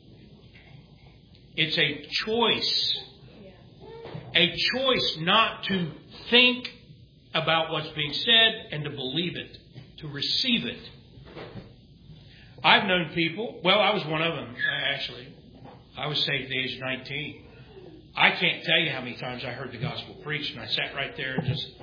It's a choice. A choice not to think about what's being said and to believe it, to receive it. I've known people, well, I was one of them, actually. I was saved at the age of 19. I can't tell you how many times I heard the gospel preached, and I sat right there and just...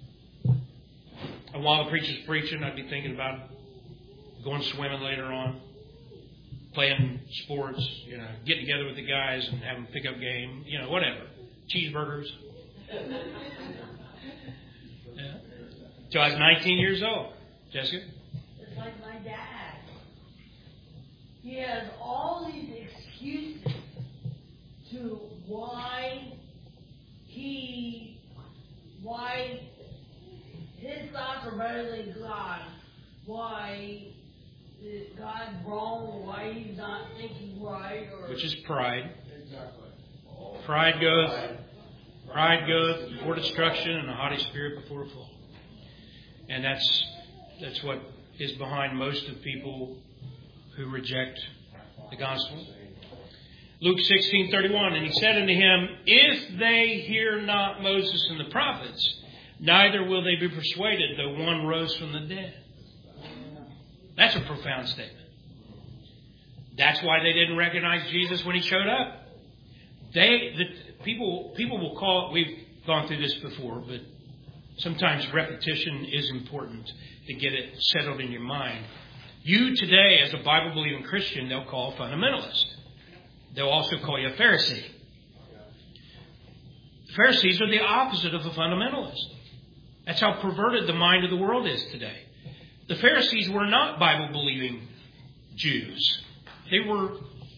And while the preacher's preaching, I'd be thinking about going swimming later on, playing sports, getting together with the guys and having a pickup game, whatever. Cheeseburgers. Yeah. So I was 19 years old. Jessica? It's like my dad. He has all these excuses to why his thoughts are better than God. Why is God wrong? Why he's not thinking right? Which is pride. Exactly. Pride goeth before destruction, and a haughty spirit before a fall. And that's what is behind most of people who reject the gospel. Luke 16:31, and he said unto him, if they hear not Moses and the prophets, neither will they be persuaded, though one rose from the dead. That's a profound statement. That's why they didn't recognize Jesus when he showed up. People will call it, we've gone through this before, but sometimes repetition is important to get it settled in your mind. You today, as a Bible-believing Christian, they'll call a fundamentalist. They'll also call you a Pharisee. The Pharisees are the opposite of a fundamentalist. That's how perverted the mind of the world is today. The Pharisees were not Bible-believing Jews. They were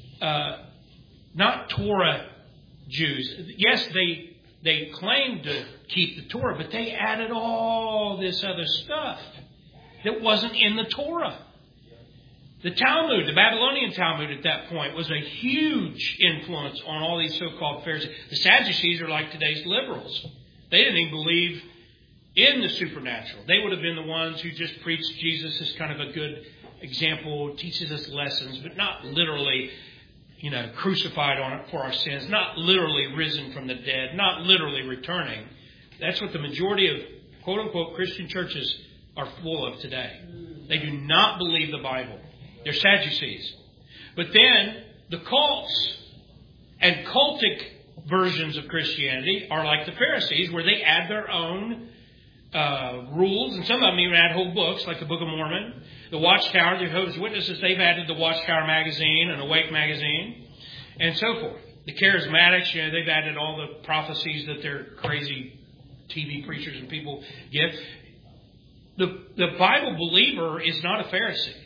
not Torah Jews. Yes, they claimed to keep the Torah, but they added all this other stuff that wasn't in the Torah. The Talmud, the Babylonian Talmud at that point, was a huge influence on all these so-called Pharisees. The Sadducees are like today's liberals. They didn't even believe in the supernatural. They would have been the ones who just preached Jesus as kind of a good example, teaches us lessons, but not literally, crucified on it for our sins, not literally risen from the dead, not literally returning. That's what the majority of quote-unquote Christian churches are full of today. They do not believe the Bible. They're Sadducees. But then the cults and cultic versions of Christianity are like the Pharisees, where they add their own rules, and some of them even add whole books, like the Book of Mormon. The Watchtower, the Jehovah's Witnesses, they've added the Watchtower magazine and Awake magazine, and so forth. The Charismatics, they've added all the prophecies that their crazy TV preachers and people give. The Bible believer is not a Pharisee.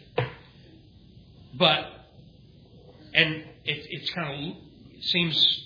And it's kind of seems,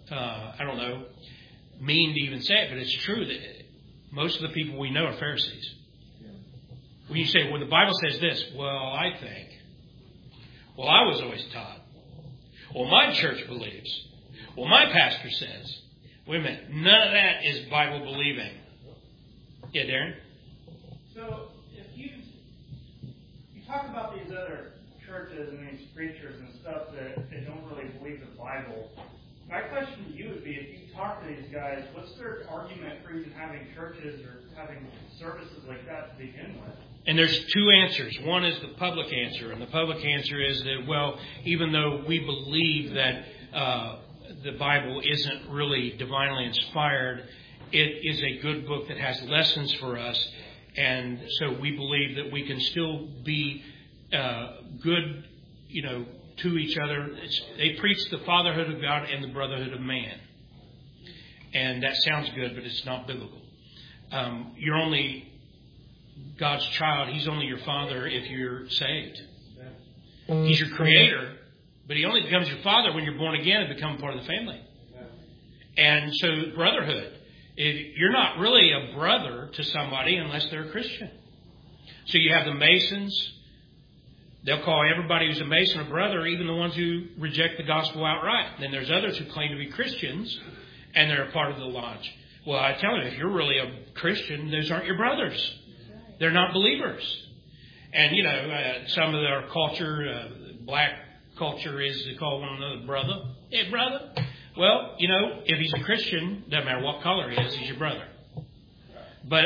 mean to even say it, but it's true that most of the people we know are Pharisees. When you say, well, the Bible says this, well, I think. Well, I was always taught. Well, my church believes. Well, my pastor says. Wait a minute. None of that is Bible believing. Yeah, Darren? So, if you talk about these other churches and these preachers and stuff that they don't really believe the Bible, my question to you would be, if you talk to these guys, what's their argument for even having churches or having services like that to begin with? And there's two answers. One is the public answer. And the public answer is that, well, even though we believe that the Bible isn't really divinely inspired, it is a good book that has lessons for us. And so we believe that we can still be good, to each other. They preach the fatherhood of God and the brotherhood of man. And that sounds good, but it's not biblical. You're only God's child. He's only your father if you're saved. He's your creator, But He only becomes your father when you're born again and become part of the family. And so brotherhood. You're not really a brother to somebody unless they're a Christian. So you have the Masons. They'll call everybody who's a Mason a brother, even the ones who reject the gospel outright. Then there's others who claim to be Christians, and they're a part of the lodge. Well, I tell you, if you're really a Christian, those aren't your brothers. They're not believers. And, some of our culture, black culture, is to call one another brother. Hey, brother. Well, if he's a Christian, doesn't matter what color he is, he's your brother. But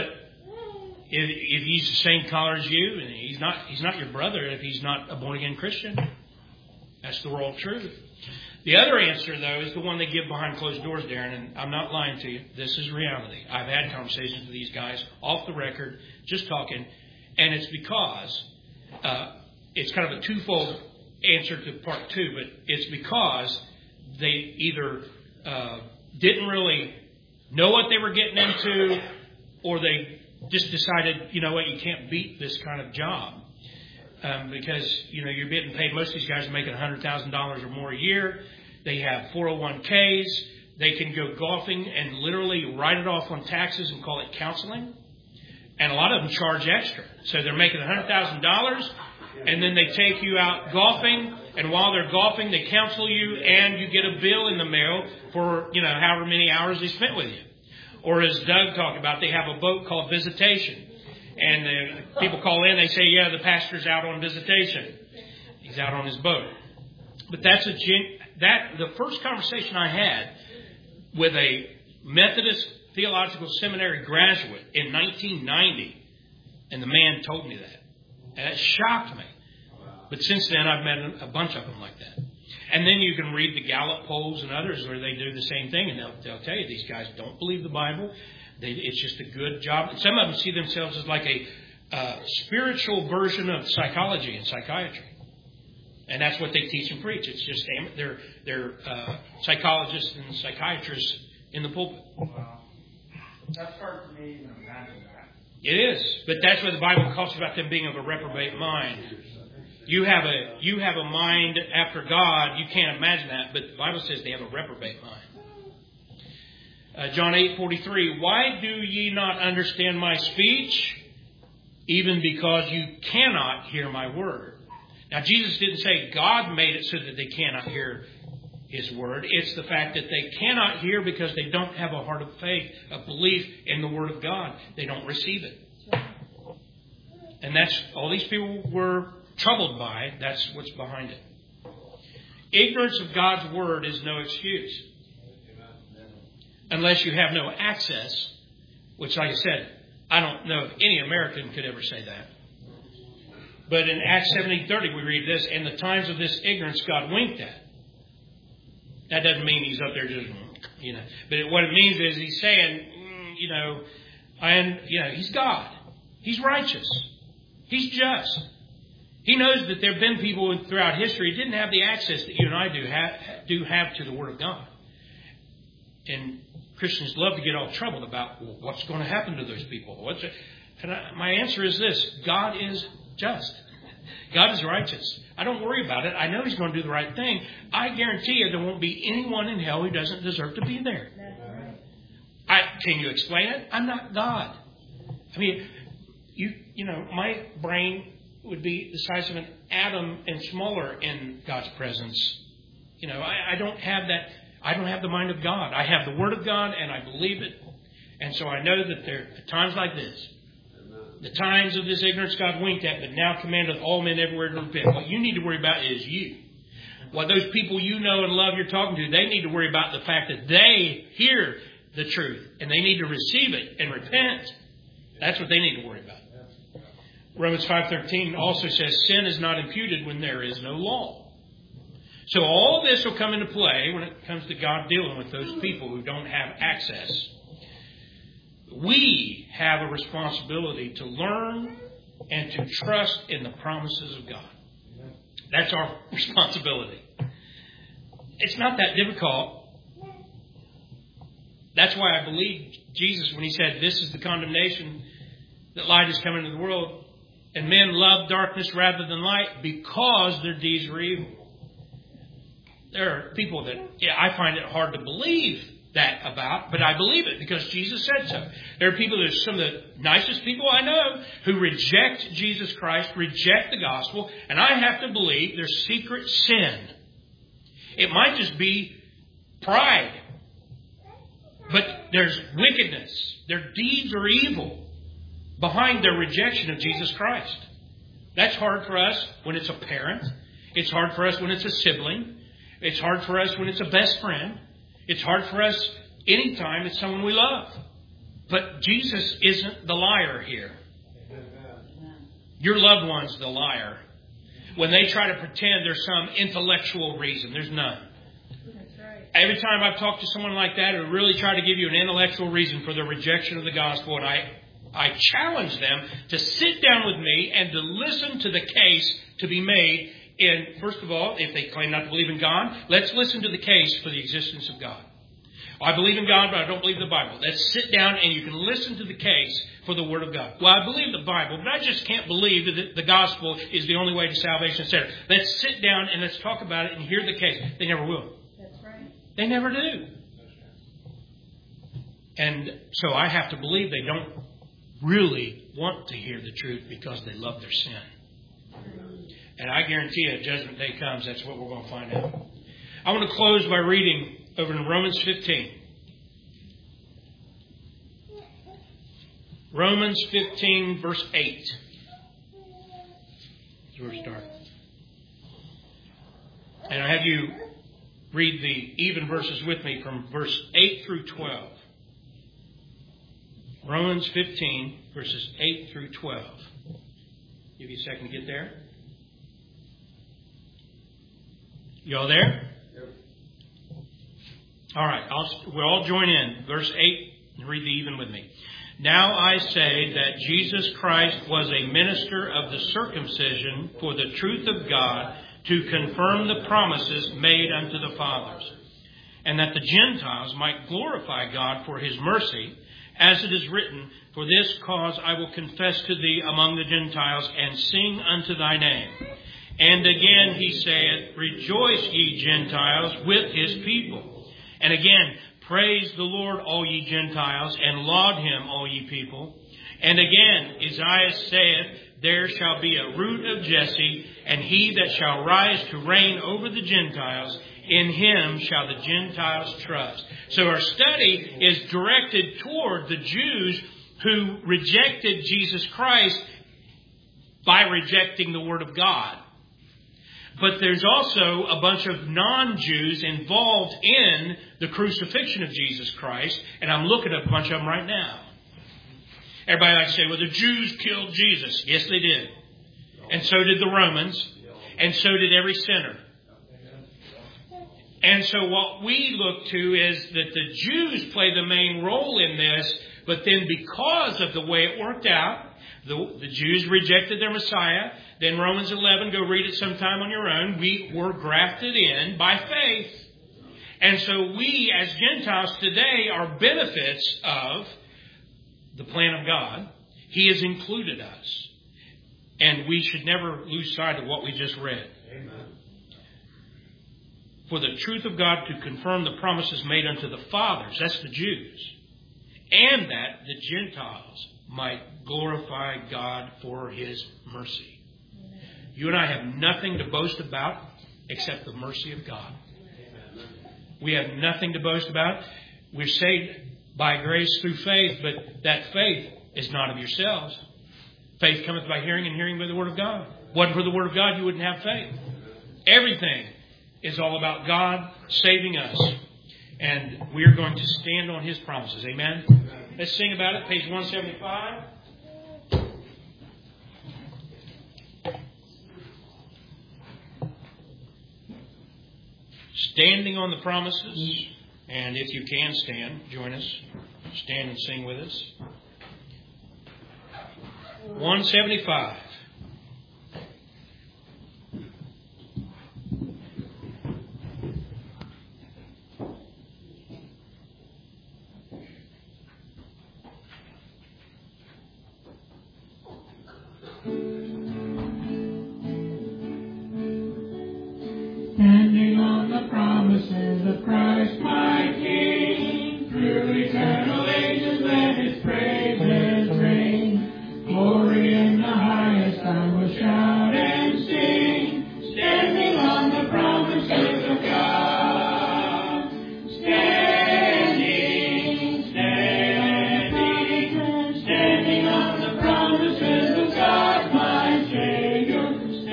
if he's the same color as you, and he's not your brother if he's not a born-again Christian. That's the world truth. The other answer, though, is the one they give behind closed doors, Darren, and I'm not lying to you. This is reality. I've had conversations with these guys off the record, just talking, and it's because it's kind of a twofold answer to part two, but it's because they either didn't really know what they were getting into, or they just decided, you can't beat this kind of job. Because, you're getting paid. Most of these guys are making $100,000 or more a year. They have 401ks. They can go golfing and literally write it off on taxes and call it counseling. And a lot of them charge extra. So they're making $100,000, and then they take you out golfing. And while they're golfing, they counsel you, and you get a bill in the mail for, however many hours they spent with you. Or as Doug talked about, they have a boat called Visitation. And people call in, they say, yeah, the pastor's out on visitation. He's out on his boat. But the first conversation I had with a Methodist Theological Seminary graduate in 1990, and the man told me that. And it shocked me. But since then, I've met a bunch of them like that. And then you can read the Gallup polls and others where they do the same thing, and they'll tell you these guys don't believe the Bible. It's just a good job. And some of them see themselves as like a spiritual version of psychology and psychiatry. And that's what they teach and preach. It's just they're psychologists and psychiatrists in the pulpit. Wow. That's hard for me to even imagine that. It is. But that's what the Bible talks about them being of a reprobate mind. You have a mind after God. You can't imagine that. But the Bible says they have a reprobate mind. John 8:43, why do ye not understand my speech? Even because you cannot hear my word. Now, Jesus didn't say God made it so that they cannot hear His word. It's the fact that they cannot hear because they don't have a heart of faith, a belief in the word of God. They don't receive it. And that's all these people were troubled by. That's what's behind it. Ignorance of God's word is no excuse. Unless you have no access, which, like I said, I don't know if any American could ever say that. But in Acts 17:30, we read this, and the times of this ignorance God winked at. That doesn't mean He's up there just, But what it means is He's saying, He's God. He's righteous. He's just. He knows that there have been people throughout history who didn't have the access that you and I do have to the Word of God. And Christians love to get all troubled about what's going to happen to those people. My answer is this. God is just. God is righteous. I don't worry about it. I know He's going to do the right thing. I guarantee you there won't be anyone in hell who doesn't deserve to be there. Can you explain it? I'm not God. I mean, my brain would be the size of an atom and smaller in God's presence. I don't have that. I don't have the mind of God. I have the Word of God, and I believe it. And so I know that there are times like this. The times of this ignorance God winked at, but now commandeth all men everywhere to repent. What you need to worry about is you. What those people you know and love you're talking to, they need to worry about the fact that they hear the truth, and they need to receive it and repent. That's what they need to worry about. Romans 5:13 also says, sin is not imputed when there is no law. So all this will come into play when it comes to God dealing with those people who don't have access. We have a responsibility to learn and to trust in the promises of God. That's our responsibility. It's not that difficult. That's why I believe Jesus when He said, this is the condemnation that light is coming into the world, and men love darkness rather than light because their deeds were evil. There are people that I find it hard to believe that about, but I believe it because Jesus said so. There are people that are some of the nicest people I know who reject Jesus Christ, reject the gospel, and I have to believe there's secret sin. It might just be pride, but there's wickedness. Their deeds are evil behind their rejection of Jesus Christ. That's hard for us when it's a parent. It's hard for us when it's a sibling. It's hard for us when it's a best friend. It's hard for us anytime it's someone we love. But Jesus isn't the liar here. Your loved one's the liar. When they try to pretend there's some intellectual reason, there's none. That's right. Every time I've talked to someone like that who really try to give you an intellectual reason for their rejection of the gospel, and I challenge them to sit down with me and to listen to the case to be made. And first of all, if they claim not to believe in God, let's listen to the case for the existence of God. I believe in God, but I don't believe the Bible. Let's sit down and you can listen to the case for the Word of God. Well, I believe the Bible, but I just can't believe that the gospel is the only way to salvation, etc. Let's sit down and let's talk about it and hear the case. They never will. That's right. They never do. And so I have to believe they don't really want to hear the truth because they love their sin. And I guarantee you, Judgment Day comes, that's what we're going to find out. I want to close by reading over in Romans 15. Romans 15, verse 8. That's where we start. And I have you read the even verses with me from verse 8 through 12. Romans 15, verses 8 through 12. Give you a second to get there. You all there? Yep. All right. We'll all join in. Verse 8, and read the even with me. Now I say that Jesus Christ was a minister of the circumcision for the truth of God to confirm the promises made unto the fathers, and that the Gentiles might glorify God for his mercy, as it is written, For this cause I will confess to thee among the Gentiles, and sing unto thy name. And again he saith, Rejoice, ye Gentiles, with his people. And again, Praise the Lord, all ye Gentiles, and laud him, all ye people. And again, Isaiah saith, There shall be a root of Jesse, and he that shall rise to reign over the Gentiles, in him shall the Gentiles trust. So our study is directed toward the Jews who rejected Jesus Christ by rejecting the Word of God. But there's also a bunch of non-Jews involved in the crucifixion of Jesus Christ. And I'm looking at a bunch of them right now. Everybody likes to say, well, the Jews killed Jesus. Yes, they did. And so did the Romans. And so did every sinner. And so what we look to is that the Jews play the main role in this. But then because of the way it worked out, the Jews rejected their Messiah. Then Romans 11, go read it sometime on your own. We were grafted in by faith. And so we as Gentiles today are benefits of the plan of God. He has included us. And we should never lose sight of what we just read. Amen. For the truth of God to confirm the promises made unto the fathers, that's the Jews, and that the Gentiles might glorify God for his mercy. You and I have nothing to boast about except the mercy of God. We have nothing to boast about. We're saved by grace through faith, but that faith is not of yourselves. Faith cometh by hearing, and hearing by the Word of God. Wasn't for the Word of God, you wouldn't have faith. Everything is all about God saving us. And we are going to stand on his promises. Amen? Let's sing about it. Page 175. Standing on the promises. And if you can stand, join us. Stand and sing with us. 175. Standing on the promise. promises of Christ my King. Through eternal ages let His praises ring. Glory in the highest I will shout and sing, standing on the promises of God. Standing on the promises of God, my Savior.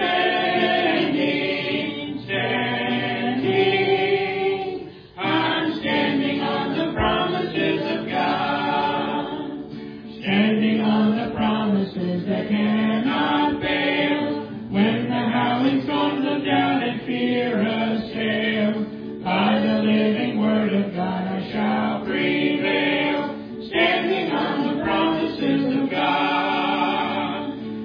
I'm standing on the promises of God. Standing on the promises that cannot fail. When the howling storms of doubt and fear assail, by the living word of God I shall prevail. Standing on the promises of God.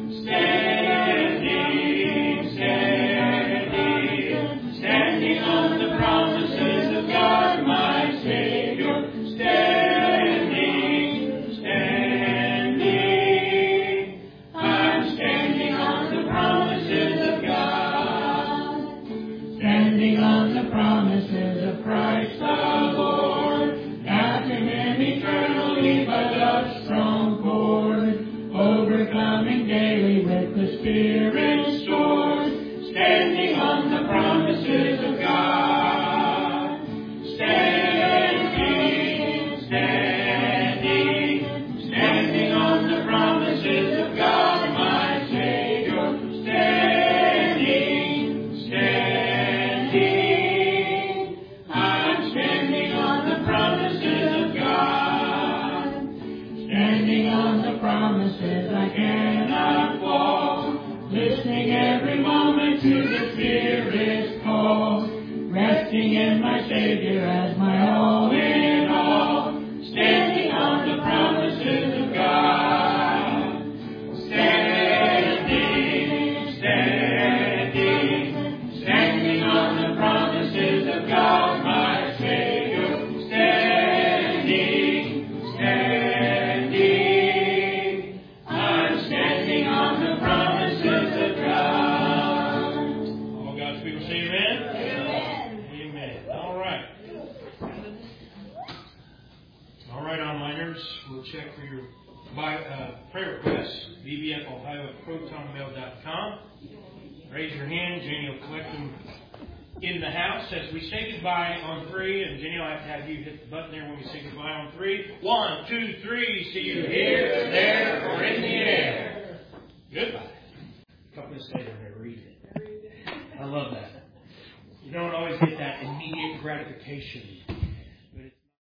Standing on the promises of God, my Savior. I'm standing on the promises of God. Standing on the promises of Christ the Lord. Acting in eternally by love's strong cord. Overcoming daily with the Spirit's sword. Standing on the promises of God. Standing on the promises of God, my Savior. I'm standing on the promises of God. Standing on the promises I cannot fall. Listening every moment to the Spirit's call. Resting in my Savior as my all in all. Standing on the promises of God. Standing on the promises of God, my Savior. I'm standing on the promises of God. All God's people say amen? Amen. All right. All right, onliners. We'll check for your prayer requests. bbfohio@protonmail.com. Raise your hand. Jenny will collect them in the house as we say goodbye on 3. And Jenny, I'll have to have you hit the button there when we say goodbye on 3. 1, 2, 3. See you here, there, or in the air. Goodbye. A couple minutes later, I'm going to read it. I love that. You don't always get that immediate gratification